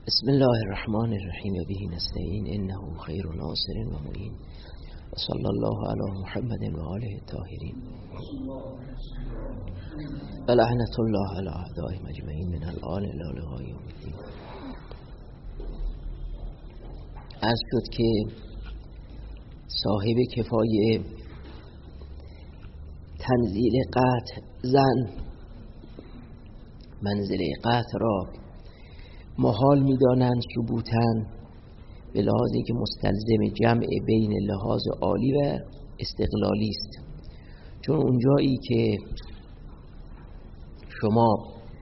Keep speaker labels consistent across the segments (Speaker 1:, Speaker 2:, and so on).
Speaker 1: بسم الله الرحمن الرحیم و به نستعین انه خیر ناصر و معین و صلی الله علی محمد و آله الطاهرین و لعنت الله علی اعدائهم اجمعین من الآن الی لقاء یوم الدین. عرض شد که صاحب کفایه تنزیل قطع زن منزله قطع را محال می‌دانند ثبوتاً به لحاظی که مستلزم جمع بین لحاظ عالی و استقلالی است. چون اونجایی که شما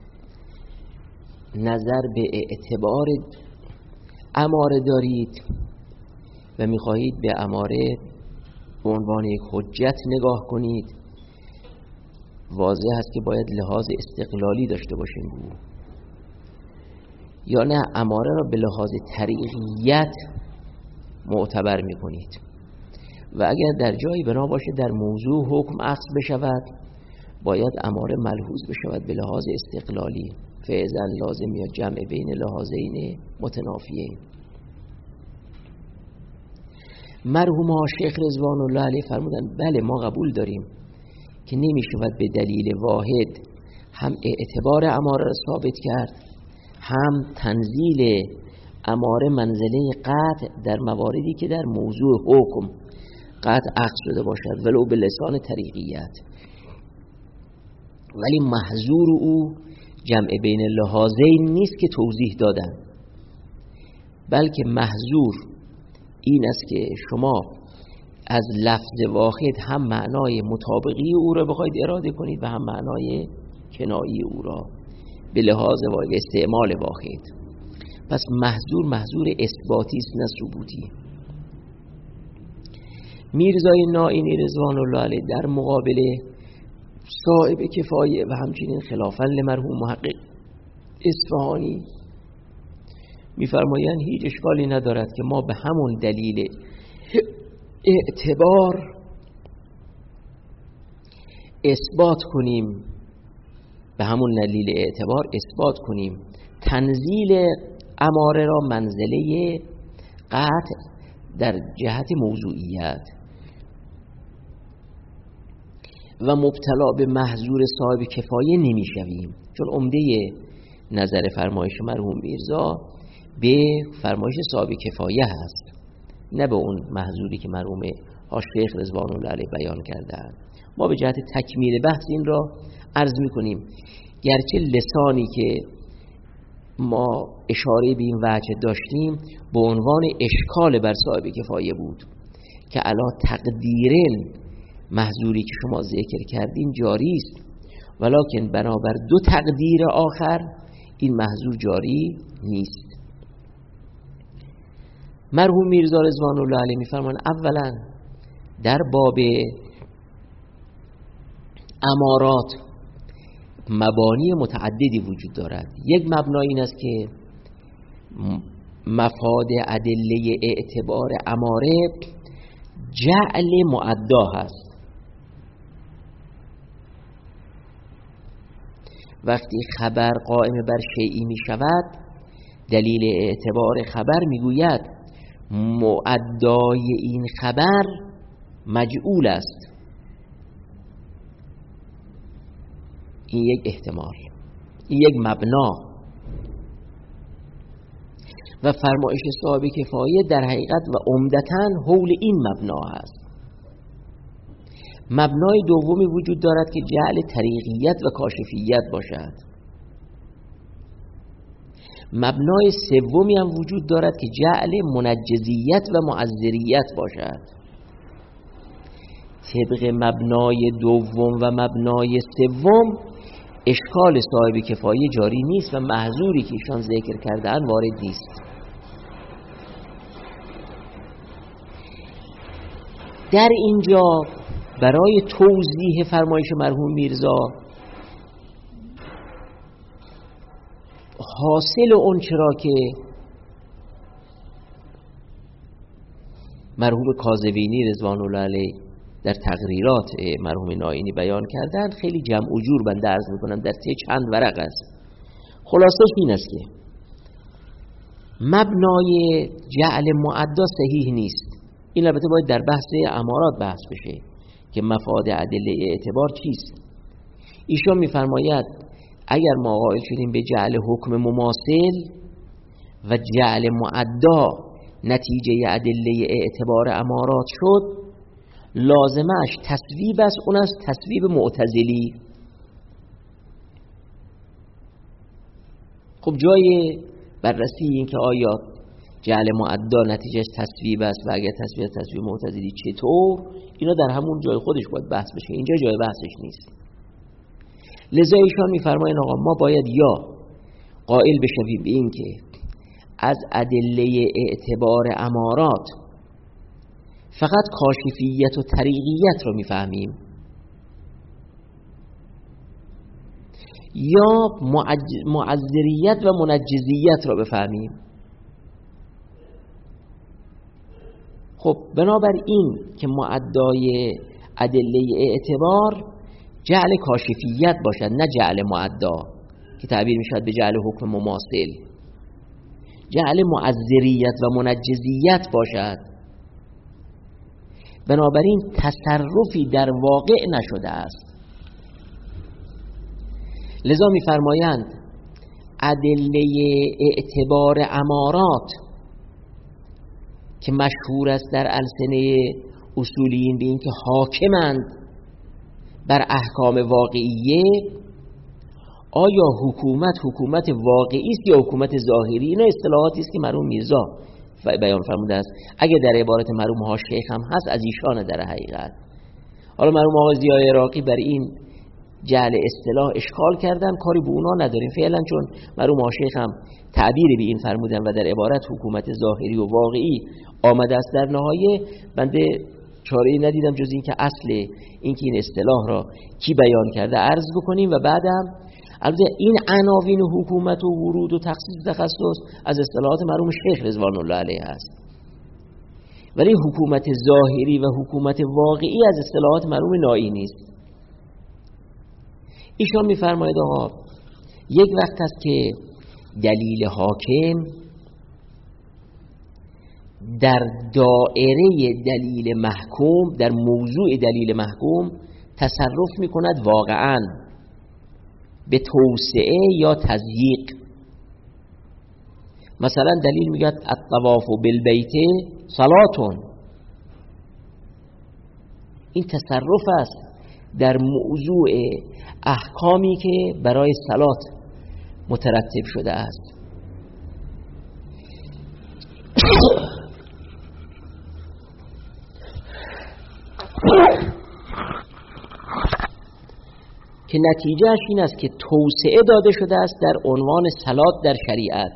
Speaker 1: نظر به اعتبار اماره دارید و می‌خواهید به اماره به عنوان یک حجت نگاه کنید، واضح است که باید لحاظ استقلالی داشته باشیم، یا نه اماره را به لحاظ طریقیت معتبر می کنید. و اگر در جایی بنا باشه در موضوع حکم اخذ بشود، باید اماره ملحوظ بشود به لحاظ استقلالی. فعلا لازم یا جمع بین لحاظین متنافیین. مرحوم شیخ رضوان الله علیه فرمودند بله ما قبول داریم که نمی شود به دلیل واحد هم اعتبار اماره را ثابت کرد، هم تنزیل اماره منزله قطع در مواردی که در موضوع حکم قطع اخذ شده باشد ولو به لسان طریقیت. ولی محظور او جمع بین لحاظین نیست که توضیح دادن، بلکه محظور این است که شما از لفظ واحد هم معنای مطابقی او را بخواید اراده کنید و هم معنای کنایی او را به لحاظ استعمال واحد. پس محظور اثباتی است نه ثبوتی. میرزای نائینی رضوان الله علیه در مقابل صاحب کفایه و همچنین خلافاً لمرحوم محقق اصفهانی میفرمایند هیچ اشکالی ندارد که ما به همون دلیل اعتبار اثبات کنیم، به همون دلیل اعتبار اثبات کنیم تنزیل اماره را منزله قطع در جهت موضوعیت و مبتلا به محظور صاحب کفایه نمی شویم. چون عمده نظر فرمایش مرحوم میرزا به فرمایش صاحب کفایه هست، نه به اون محظوری که مرحوم شیخ رضوان الله علیه بیان کردند. ما به جهت تکمیل بحث این را عرض می‌کنیم. گرچه لسانی که ما اشاره به این وجه داشتیم به عنوان اشکال بر صاحب کفایه بود که علا تقدیرن محظوری که شما ذکر کردین جاری است، ولکن بنابر دو تقدیر آخر این محظور جاری نیست. مرحوم میرزا رضوان الله علیه می‌فرمایند اولا در باب امارات مبانی متعددی وجود دارد. یک مبنای این است که مفاد ادله اعتبار اماره جعل معدا هست. وقتی خبر قائم بر شیئی می شود، دلیل اعتبار خبر می گوید معدای این خبر مجعول است. این یک احتمال، این یک مبنا. و فرمایش صاحب کفایه در حقیقت و عمدتاً حول این مبنا است. مبنای دومی وجود دارد که جعل طریقیت و کاشفیت باشد. مبنای سومی هم وجود دارد که جعل منجزیت و معذریت باشد. طبق مبنای دوم و مبنای سوم اشکال صاحب کفایه جاری نیست و محظوری که ایشان ذکر کردن وارد نیست. در اینجا برای توضیح فرمایش مرحوم میرزا حاصل اون چرا که مرحوم کاظمینی رضوان الله علیه در تقریرات مرحوم نائینی بیان کردن خیلی جمع و جور بنده عرض میکنم، در طی چند ورق است. خلاصش این است که مبنای جعل معدا صحیح نیست. این البته باید در بحث امارات بحث بشه که مفاد ادله اعتبار چیست. ایشان میفرماید اگر ما قائل شدیم به جعل حکم مماثل و جعل معدا نتیجه ادله اعتبار امارات شد، لازمش تصویب است، اون است تصویب معتزلی. خب جای بررسی این که آیا جعل معدا نتیجهش تصویب است و اگر تصویب معتزلی چطور، اینا در همون جای خودش باید بحث بشه، اینجا جای بحثش نیست. لذا ایشان میفرماین آقا ما باید یا قائل بشویم به این که از ادله اعتبار امارات فقط کاشفیت و طریقیت رو میفهمیم، یا معذریت و منجزیت رو بفهمیم. خب بنابراین که معدای ادله اعتبار جعل کاشفیت باشد نه جعل معدا که تعبیر میشد به جعل حکم مماثل، جعل معذریت و منجزیت باشد. بنابراین تصرفی در واقع نشده است. لذا میفرمایند ادله اعتبار امارات که مشهور است در السنه اصولیین به این که حاکمند بر احکام واقعیه، آیا حکومت واقعی است یا حکومت ظاهری؟ این اصطلاحاتی است که مرحوم میرزا بیان فرموده است. اگه در عبارت مرحوم ها شیخ هم هست از ایشانه در حقیقت. حالا مرحوم آقای ضیای عراقی بر این جعل اصطلاح اشکال کردن، کاری به اونا نداریم فعلا، چون مرحوم ها شیخ هم تعبیری به این فرمودن و در عبارت حکومت ظاهری و واقعی آمده است. در نهایه بنده چاره‌ای ندیدم جز این که اصل این که این اصطلاح را کی بیان کرده عرض بکنیم و بعدم البته این عناوین حکومت و ورود و تخصیص تخصص از اصطلاحات مرحوم شیخ رضوان الله علیه است، ولی حکومت ظاهری و حکومت واقعی از اصطلاحات مرحوم نایی نیست. ایشان میفرماید آقا یک وقت است که دلیل حاکم در دائره دلیل محکوم، در موضوع دلیل محکوم تصرف میکند واقعاً به توسعه یا تضییق. مثلا دلیل میگه الطواف بالبیت صلاتون، این تصرف است در موضوع احکامی که برای صلات مترتب شده است. که نتیجهش این است که توسعه داده شده است در عنوان صلات در شریعت،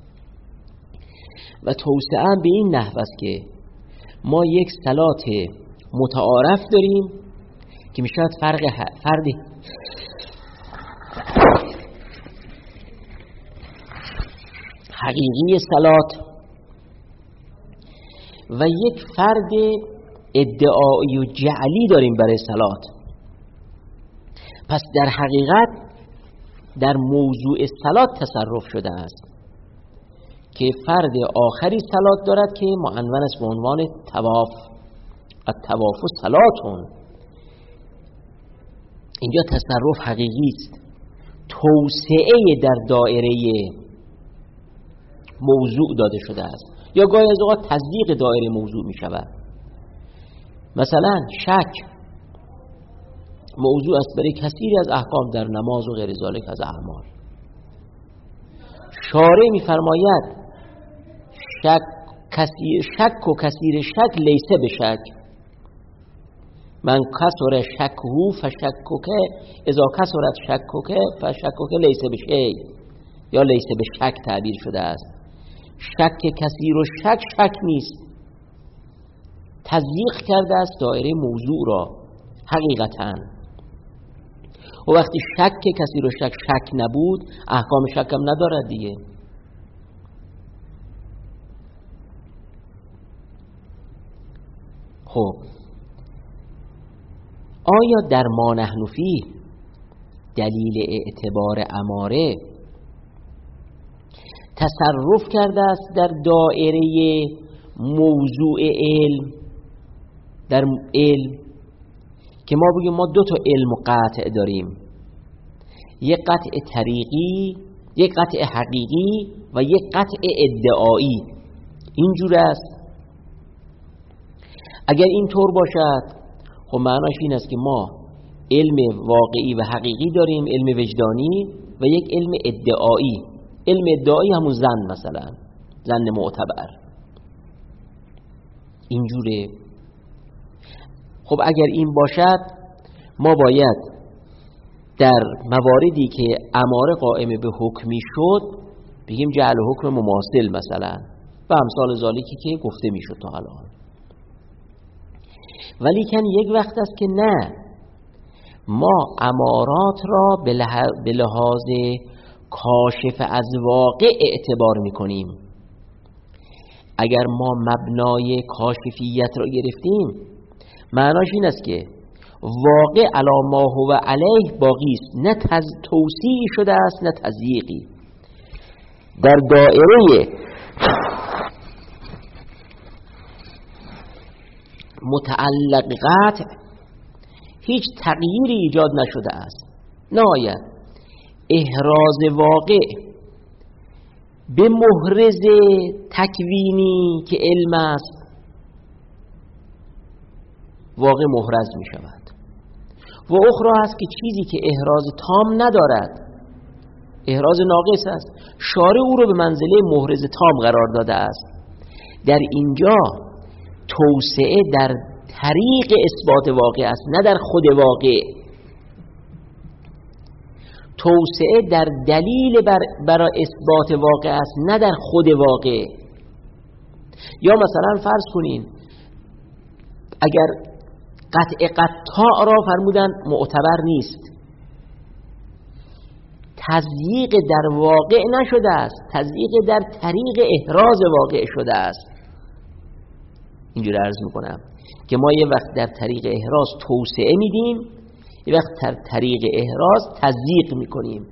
Speaker 1: و توسعه به این نحو است که ما یک صلات متعارف داریم که میشود فرد حقیقی صلات و یک فرد ادعایی و جعلی داریم برای صلات. پس در حقیقت در موضوع صلات تصرف شده است که فرد آخری صلات دارد که معنون است به عنوان طواف، الطواف صلاتون. اینجا تصرف حقیقی است، توسعه در دائره موضوع داده شده است، یا گاهی از اوقات تصدیق دائره موضوع می شود. مثلا شک موضوع است برای کثیری از احکام در نماز و غیر ذالک از اعمال. شارع می فرماید شک و کثیر شک لیسه به شک، من کسر شکهو فشکک اذا کسرت شکک فشکک لیسه به شی، یا لیسه به شک تعبیر شده است. شک کثیر و شک نیست، تضییق کرده است دایره موضوع را حقیقتاً. و وقتی شک کثیر و شک نبود، احکام شک هم ندارد دیگه. خب آیا در ما نحن فیه دلیل اعتبار اماره تصرف کرده است در دایره موضوع علم، در علم که ما بگیم ما دو تا علم و قطع داریم، یک قطع طریقی، یک قطع حقیقی و یک قطع ادعایی. اینجور است. اگر این طور باشد خب معناش این است که ما علم واقعی و حقیقی داریم، علم وجدانی، و یک علم ادعایی. علم ادعایی همون ظن، مثلا ظن معتبر. اینجوره. خب اگر این باشد ما باید در مواردی که اماره قائم به حکمی شد بگیم جعل حکم مماثل مثلا و امثال ذالکی که گفته میشد تا الان. ولیکن یک وقت است که نه، ما امارات را به لحاظ کاشف از واقع اعتبار میکنیم. اگر ما مبنای کاشفیت را گرفتیم معناش این است که واقع علی ما هو علیه باقی است، نه توسیعی شده است نه تضییقی. در دایره متعلق قطع هیچ تغییری ایجاد نشده است. نهایت احراز واقع به محرز تکوینی که علم است واقع محرز می شود. و اخرى هست که چیزی که احراز تام ندارد، احراز ناقص است، شارع او رو به منزله محرز تام قرار داده است. در اینجا توسعه در طریق اثبات واقع است، نه در خود واقع. توسعه در دلیل برای اثبات واقع است، نه در خود واقع. یا مثلا فرض کنین اگر قطع قطاع را فرمودن معتبر نیست، تضییق در واقع نشده است، تضییق در طریق احراز واقع شده است. اینجوری عرض میکنم که ما یه وقت در طریق احراز توسعه میدیم، یه وقت در طریق احراز تضییق میکنیم.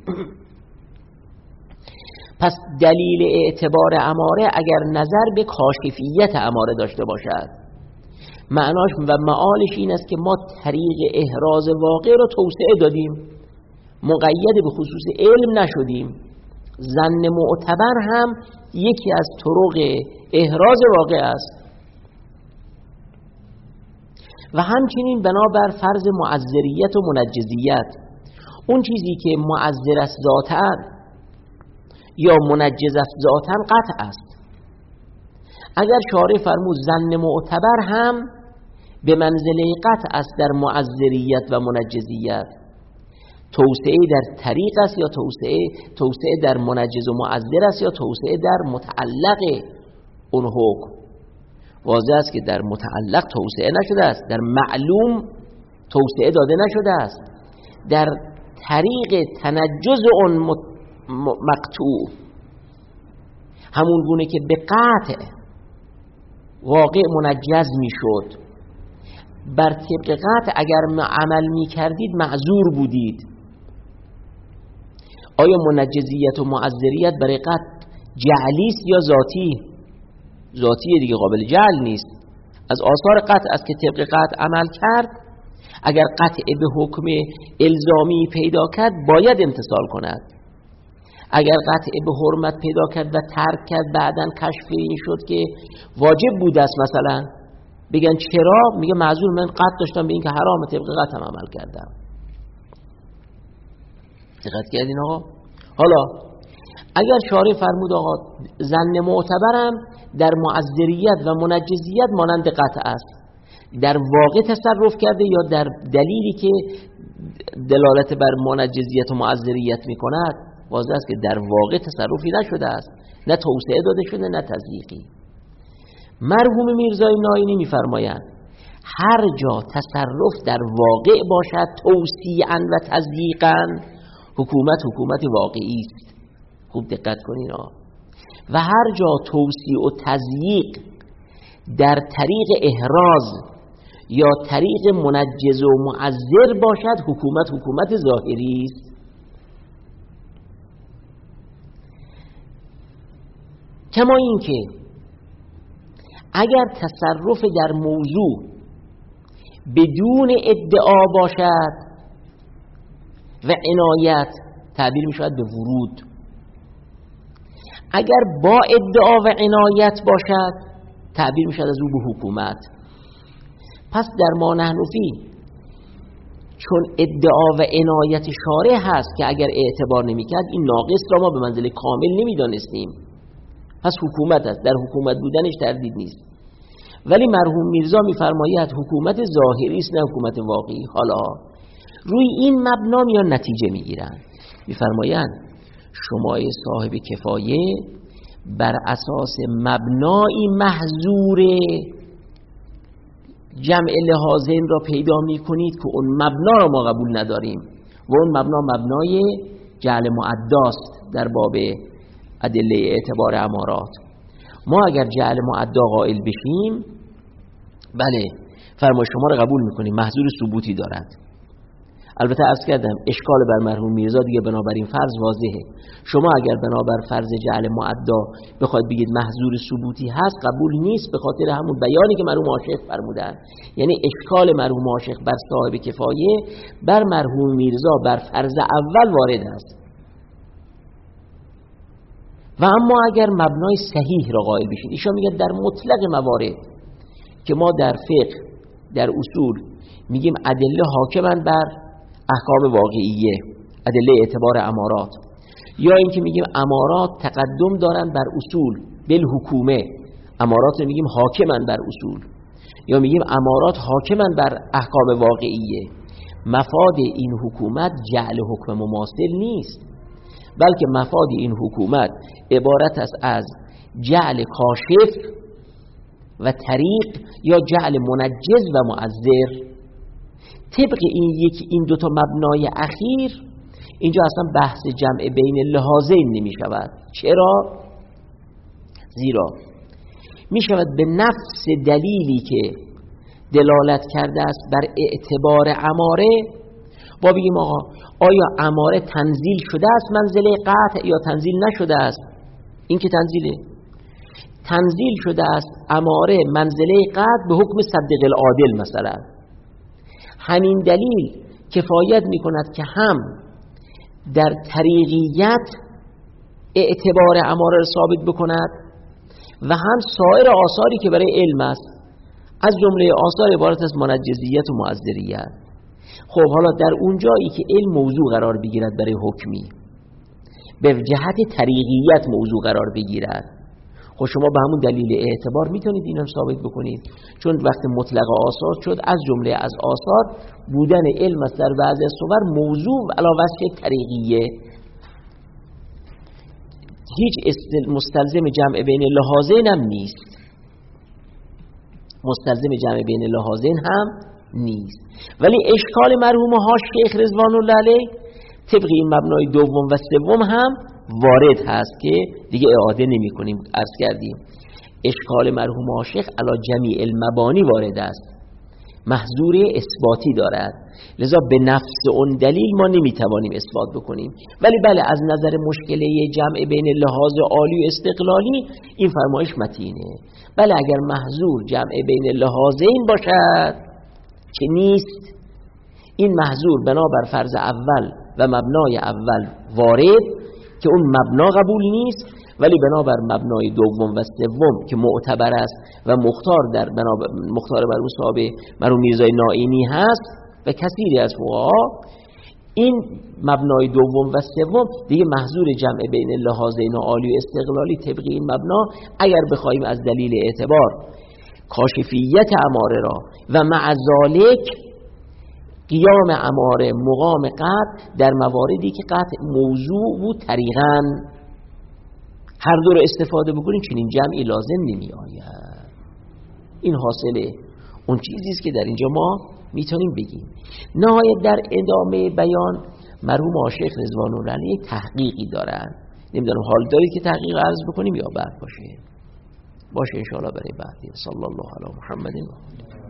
Speaker 1: پس دلیل اعتبار اماره اگر نظر به کاشفیت اماره داشته باشد، معناش و معالش این است که ما طریق احراز واقع را توسعه دادیم، مقید به خصوص علم نشدیم. ظن معتبر هم یکی از طرق احراز واقع است. و همچنین بنابر فرض معذریت و منجزیت، اون چیزی که معذر است ذاتاً یا منجز است ذاتاً قطع است. اگر شارع فرمود ظن معتبر هم به منزله قطع است در معذریت و منجزیت، توسعه در طریق است یا توسعه در منجز و معذر است یا توسعه در متعلق اون حکم. واضح است که در متعلق توسعه نشده است، در معلوم توسعه داده نشده است، در طریق تنجز اون مقطوع، همون گونه که به قطع واقع منجز می شد، بر طبق قطع اگر عمل می کردید معذور بودید. آیا منجزیت و معذریت برای قطع جعلی است یا ذاتی؟ ذاتیه دیگه، قابل جعل نیست. از آثار قطع است که طبق قطع عمل کرد. اگر قطع به حکم الزامی پیدا کرد باید امتثال کند. اگر قطع به حرمت پیدا کرد و ترک کرد، بعداً کشف این شد که واجب بوده است، مثلا بگن چرا؟ میگه معذور، من قطع داشتم به این که حرام، طبق قطع هم عمل کردم. دقت کردین آقا؟ حالا اگر شارع فرمود آقا ظن معتبرم در معذریت و منجزیت مانند قطع است، در واقع تصرف کرده یا در دلیلی که دلالت بر منجزیت و معذریت میکند، واضح است که در واقع تصرفی نشده است، نه توسعه داده شده نه تضییقی. مرحوم میرزای ناینی میفرمایند هر جا تصرف در واقع باشد توسیعاً و تضییقاً، حکومت واقعی است. خوب دقت کنین و هر جا توسیع و تضییق در طریق احراز یا طریق منجز و معذر باشد، حکومت ظاهری است. کما این که اگر تصرف در موضوع بدون ادعا باشد و عنایت تعبیر می شود به ورود، اگر با ادعا و عنایت باشد تعبیر می شود از او به حکومت. پس در ما نحن فیه چون ادعا و عنایت شارع هست که اگر اعتبار نمی کرد این ناقص را ما به منزله کامل نمی دانستیم، پس حکومت است، در حکومت بودنش تردید نیست. ولی مرحوم میرزا میفرماید حکومت ظاهری است نه حکومت واقعی. حالا روی این مبنا میان نتیجه میگیرن، میفرمایند شما صاحب کفایه بر اساس مبنایی محظور جمع لحاظین را پیدا میکنید که اون مبنا را ما قبول نداریم و اون مبنا مبنای جعل معداست در باب ادله اعتبار امارات. ما اگر جعل معدا قائل بشیم بله فرمای شما را قبول میکنیم، محظور ثبوتی دارد. البته عرض کردم اشکال بر مرحوم میرزا دیگه بنابراین فرض واضحه. شما اگر بنابر فرض جعل معدا بخواید بگید محظور ثبوتی هست قبول نیست، به خاطر همون بیانی که مرحوم عاشق فرمودن. یعنی اشکال مرحوم عاشق بر صاحب کفایه بر مرحوم میرزا بر فرض اول وارد است. و اما اگر مبنای صحیح را قائل بشید، ایشان میگن در مطلق موارد که ما در فقه در اصول میگیم ادله حاکمن بر احکام واقعیه، ادله اعتبار امارات، یا اینکه میگیم امارات تقدم دارن بر اصول بالحکومه، امارات رو میگیم حاکمن بر اصول، یا میگیم امارات حاکمن بر احکام واقعیه، مفاد این حکومت جعل حکم مماثل نیست، بلکه مفاد این حکومت عبارت است از جعل کاشف و طریق یا جعل منجز و معذر. طبق این دوتا مبنای اخیر اینجا اصلا بحث جمع بین لحاظین نمی شود. چرا؟ زیرا می شود به نفس دلیلی که دلالت کرده است بر اعتبار اماره با بگیم آقا آیا اماره تنزیل شده است منزله قطع یا تنزیل نشده است؟ این که تنزیل شده است اماره منزله قطع به حکم صدق العادل مثلا. همین دلیل کفایت می کند که هم در طریقیت اعتبار اماره را ثابت بکند و هم سایر آثاری که برای علم است، از جمله آثار عبارت از منجزیت و معذریت. خب حالا در اون جایی که علم موضوع قرار بگیرد برای حکمی، به جهت طریقیت موضوع قرار بگیرد، خب شما به همون دلیل اعتبار میتونید اینو ثابت بکنید، چون وقت مطلق آثار شد از جمله از آثار بودن علم است در بعضی صور موضوع علاوه بر طریقیه، هیچ مستلزم جمع بین لحاظین هم نیست، مستلزم جمع بین لحاظین هم نیست. ولی اشکال مرحوم ها شیخ رضوان الله علیه طبق این مبنای دوم و سوم هم وارد هست که دیگه اعاده نمی کنیم. عرض کردیم اشکال مرحوم عاشق علی جمیع المبانی وارد است، محظور اثباتی دارد، لذا به نفس اون دلیل ما نمیتوانیم اثبات بکنیم. ولی بله از نظر مشکله جمع بین لحاظ عالی و استقلالی این فرمایش متینه. بله اگر محظور جمع بین لحاظین باشد که نیست، این محظور بنابر فرض اول و مبنای اول وارد که اون مبنا قبول نیست، ولی بنابر مبنای دوم و سوم که معتبر است و مختار بر صاحب مرحوم میرزای نائینی هست و کثیری از فقها، این مبنای دوم و سوم دیگه محظور جمع بین لحاظین عالی و استقلالی طبق این مبنا اگر بخوایم از دلیل اعتبار کاشفیت اماره را و مع ذالک قیام اماره مقام قطع در مواردی که قطع موضوع بود طریقاً هر دو رو استفاده بکنیم چنین جمعی لازم نمی آید. این حاصله اون چیزی است که در اینجا ما میتونیم بگیم. نهایت در ادامه بیان مرحوم عاشق رضوان الله علیه تحقیقی دارن، نمیدونم حال دارید که تحقیق عرض بکنیم یا بعد باشه ان شاء الله برای بعدی. صلی الله علی محمد و